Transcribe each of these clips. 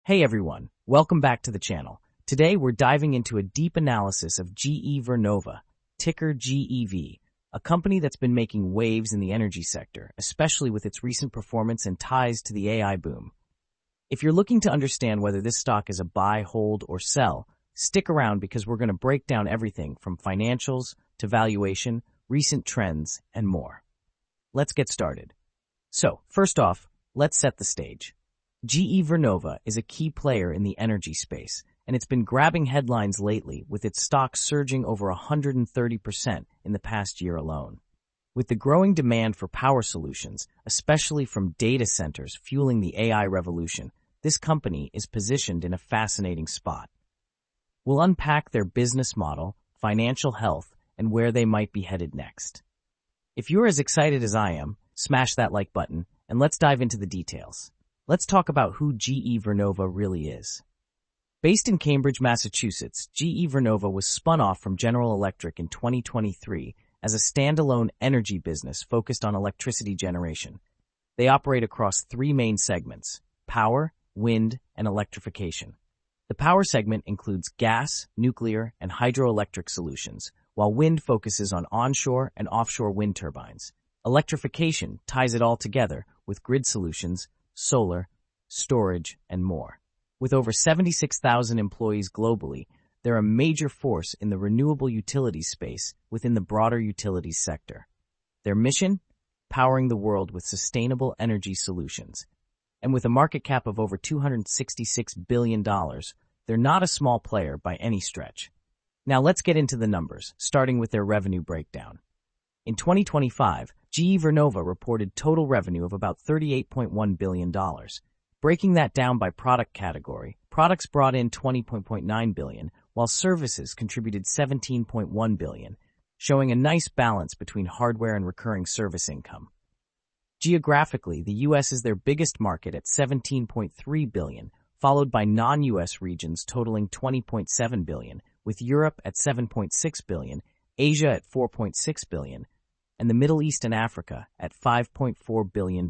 Hey everyone, welcome back to the channel. Today we're diving into a deep analysis of GE Vernova, ticker GEV, a company that's been making waves in the energy sector, especially with its recent performance and ties to the AI boom. If you're looking to understand whether this stock is a buy, hold, or sell, stick around because we're going to break down everything from financials to valuation, recent trends, and more. Let's get started. So, first off, let's set the stage. GE Vernova is a key player in the energy space, and it's been grabbing headlines lately with its stock surging over 130% in the past year alone. With the growing demand for power solutions, especially from data centers fueling the AI revolution, this company is positioned in a fascinating spot. We'll unpack their business model, financial health, and where they might be headed next. If you're as excited as I am, smash that like button, and let's dive into the details. Let's talk about who GE Vernova really is. Based in Cambridge, Massachusetts, GE Vernova was spun off from General Electric in 2023 as a standalone energy business focused on electricity generation. They operate across three main segments: power, wind, and electrification. The power segment includes gas, nuclear, and hydroelectric solutions, while wind focuses on onshore and offshore wind turbines. Electrification ties it all together with grid solutions, solar, storage, and more. With over 76,000 employees globally, they're a major force in the renewable utilities space within the broader utilities sector. Their mission? Powering the world with sustainable energy solutions. And with a market cap of over $266 billion, they're not a small player by any stretch. Now let's get into the numbers, starting with their revenue breakdown. In 2025, GE Vernova reported total revenue of about $38.1 billion. Breaking that down by product category, products brought in $20.9 billion, while services contributed $17.1 billion, showing a nice balance between hardware and recurring service income. Geographically, the U.S. is their biggest market at $17.3 billion, followed by non-U.S. regions totaling $20.7 billion, with Europe at $7.6 billion, Asia at $4.6 billion, and the Middle East and Africa at $5.4 billion.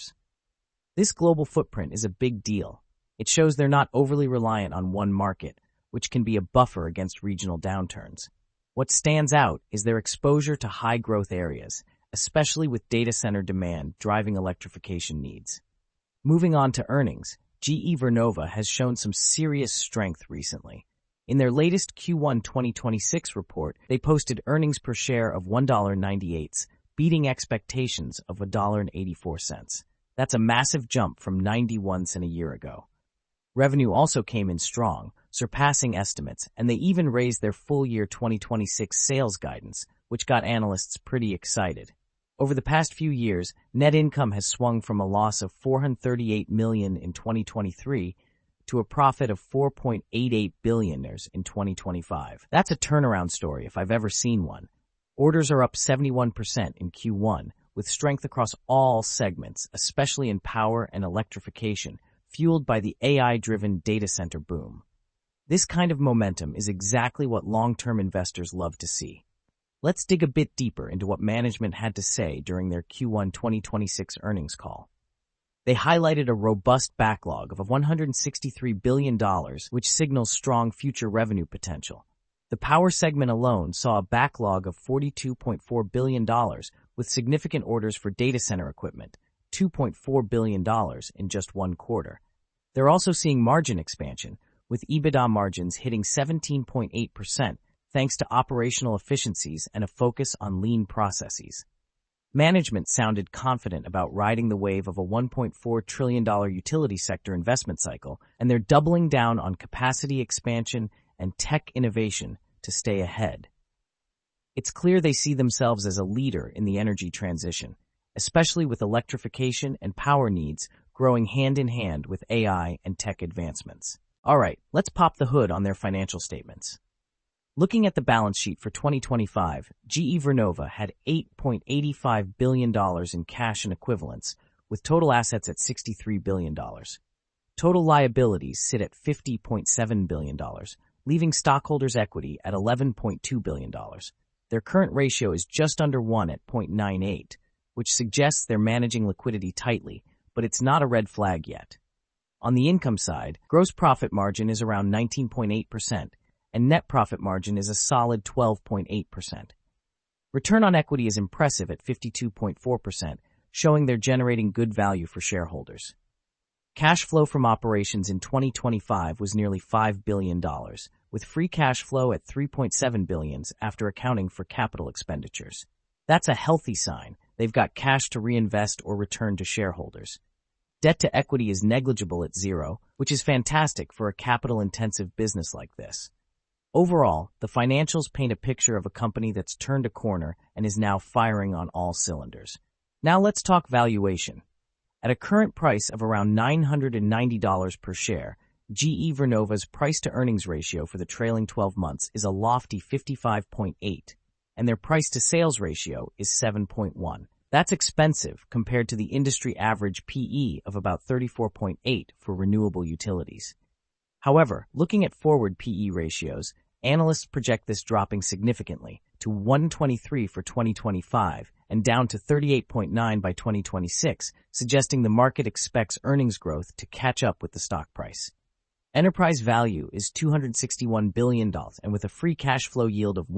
This global footprint is a big deal. It shows they're not overly reliant on one market, which can be a buffer against regional downturns. What stands out is their exposure to high-growth areas, especially with data center demand driving electrification needs. Moving on to earnings, GE Vernova has shown some serious strength recently. In their latest Q1 2026 report, they posted earnings per share of $1.98, beating expectations of $1.84. That's a massive jump from 91 cents a year ago. Revenue also came in strong, surpassing estimates, and they even raised their full-year 2026 sales guidance, which got analysts pretty excited. Over the past few years, net income has swung from a loss of $438 million in 2023 to a profit of $4.88 billion in 2025. That's a turnaround story if I've ever seen one. Orders are up 71% in Q1, with strength across all segments, especially in power and electrification, fueled by the AI-driven data center boom. This kind of momentum is exactly what long-term investors love to see. Let's dig a bit deeper into what management had to say during their Q1 2026 earnings call. They highlighted a robust backlog of $163 billion, which signals strong future revenue potential. The power segment alone saw a backlog of $42.4 billion, with significant orders for data center equipment, $2.4 billion in just one quarter. They're also seeing margin expansion, with EBITDA margins hitting 17.8%, thanks to operational efficiencies and a focus on lean processes. Management sounded confident about riding the wave of a $1.4 trillion utility sector investment cycle, and they're doubling down on capacity expansion and tech innovation to stay ahead. It's clear they see themselves as a leader in the energy transition, especially with electrification and power needs growing hand in hand with AI and tech advancements. All right, let's pop the hood on their financial statements. Looking at the balance sheet for 2025, GE Vernova had $8.85 billion in cash and equivalents, with total assets at $63 billion. Total liabilities sit at $50.7 billion, leaving stockholders' equity at $11.2 billion. Their current ratio is just under 1 at 0.98, which suggests they're managing liquidity tightly, but it's not a red flag yet. On the income side, gross profit margin is around 19.8%, and net profit margin is a solid 12.8%. Return on equity is impressive at 52.4%, showing they're generating good value for shareholders. Cash flow from operations in 2025 was nearly $5 billion, with free cash flow at $3.7 billion after accounting for capital expenditures. That's a healthy sign. They've got cash to reinvest or return to shareholders. Debt to equity is negligible at 0, which is fantastic for a capital-intensive business like this. Overall, the financials paint a picture of a company that's turned a corner and is now firing on all cylinders. Now let's talk valuation. At a current price of around $990 per share, GE Vernova's price-to-earnings ratio for the trailing 12 months is a lofty 55.8, and their price-to-sales ratio is 7.1. That's expensive compared to the industry average PE of about 34.8 for renewable utilities. However, looking at forward PE ratios, analysts project this dropping significantly to 123 for 2025 and down to 38.9 by 2026, suggesting the market expects earnings growth to catch up with the stock price. Enterprise value is $261 billion, and with a free cash flow yield of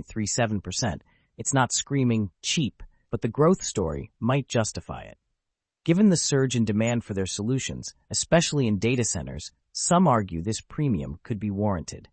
1.37%, it's not screaming cheap, but the growth story might justify it. Given the surge in demand for their solutions, especially in data centers, some argue this premium could be warranted.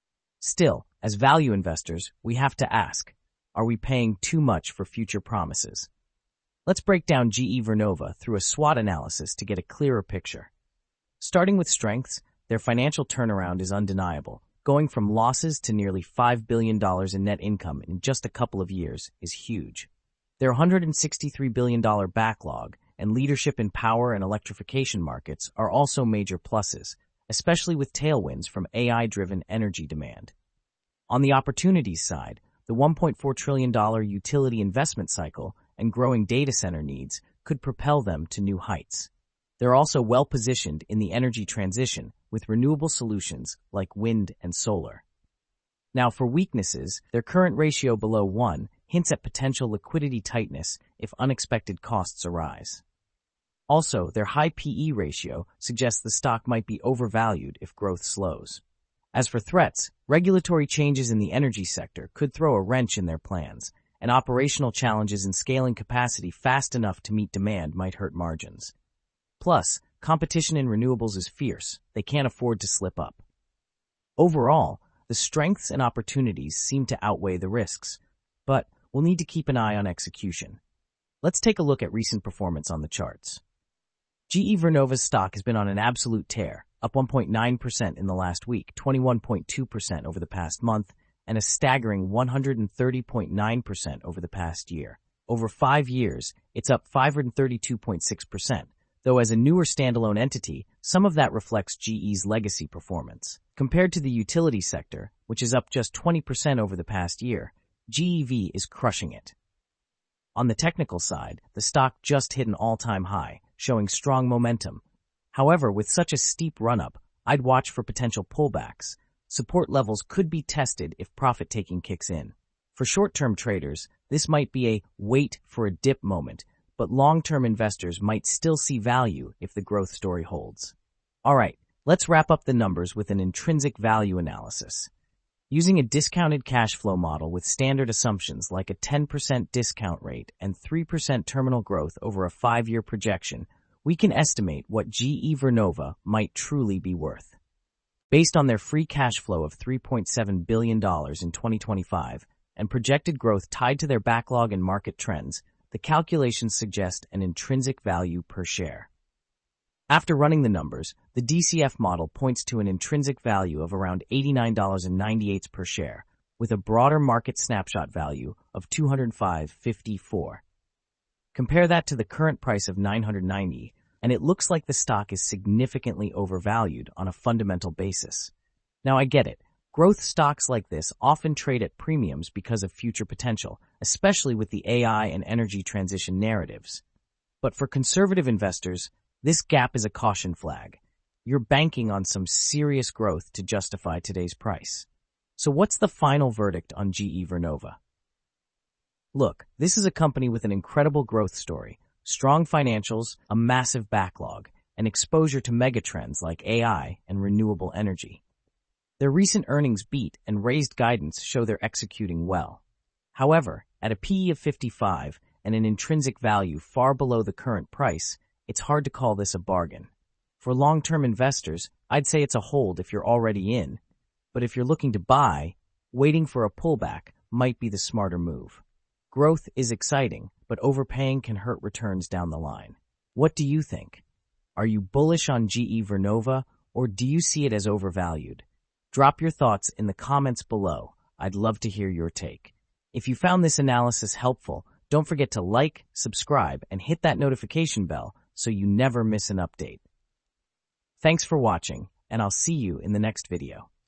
Still, as value investors, we have to ask, are we paying too much for future promises? Let's break down GE Vernova through a SWOT analysis to get a clearer picture. Starting with strengths, their financial turnaround is undeniable. Going from losses to nearly $5 billion in net income in just a couple of years is huge. Their $163 billion backlog and leadership in power and electrification markets are also major pluses, especially with tailwinds from AI-driven energy demand. On the opportunities side, the $1.4 trillion utility investment cycle and growing data center needs could propel them to new heights. They're also well-positioned in the energy transition with renewable solutions like wind and solar. Now, for weaknesses, their current ratio below 1 hints at potential liquidity tightness if unexpected costs arise. Also, their high PE ratio suggests the stock might be overvalued if growth slows. As for threats, regulatory changes in the energy sector could throw a wrench in their plans, and operational challenges in scaling capacity fast enough to meet demand might hurt margins. Plus, competition in renewables is fierce. They can't afford to slip up. Overall, the strengths and opportunities seem to outweigh the risks, but we'll need to keep an eye on execution. Let's take a look at recent performance on the charts. GE Vernova's stock has been on an absolute tear, up 1.9% in the last week, 21.2% over the past month, and a staggering 130.9% over the past year. Over 5 years, it's up 532.6%, though as a newer standalone entity, some of that reflects GE's legacy performance. Compared to the utility sector, which is up just 20% over the past year, GEV is crushing it. On the technical side, the stock just hit an all-time high, showing strong momentum. However, with such a steep run-up, I'd watch for potential pullbacks. Support levels could be tested if profit-taking kicks in. For short-term traders, this might be a wait-for-a-dip moment, but long-term investors might still see value if the growth story holds. All right, let's wrap up the numbers with an intrinsic value analysis. Using a discounted cash flow model with standard assumptions like a 10% discount rate and 3% terminal growth over a 5-year projection, we can estimate what GE Vernova might truly be worth. Based on their free cash flow of $3.7 billion in 2025 and projected growth tied to their backlog and market trends, the calculations suggest an intrinsic value per share. After running the numbers, the DCF model points to an intrinsic value of around $89.98 per share, with a broader market snapshot value of $205.54. Compare that to the current price of $990, and it looks like the stock is significantly overvalued on a fundamental basis. Now, I get it. Growth stocks like this often trade at premiums because of future potential, especially with the AI and energy transition narratives. But for conservative investors, this gap is a caution flag. You're banking on some serious growth to justify today's price. So what's the final verdict on GE Vernova? Look, this is a company with an incredible growth story, strong financials, a massive backlog, and exposure to megatrends like AI and renewable energy. Their recent earnings beat and raised guidance show they're executing well. However, at a PE of 55 and an intrinsic value far below the current price, it's hard to call this a bargain. For long-term investors, I'd say it's a hold if you're already in, but if you're looking to buy, waiting for a pullback might be the smarter move. Growth is exciting, but overpaying can hurt returns down the line. What do you think? Are you bullish on GE Vernova, or do you see it as overvalued? Drop your thoughts in the comments below. I'd love to hear your take. If you found this analysis helpful, don't forget to like, subscribe, and hit that notification bell so you never miss an update. Thanks for watching, and I'll see you in the next video.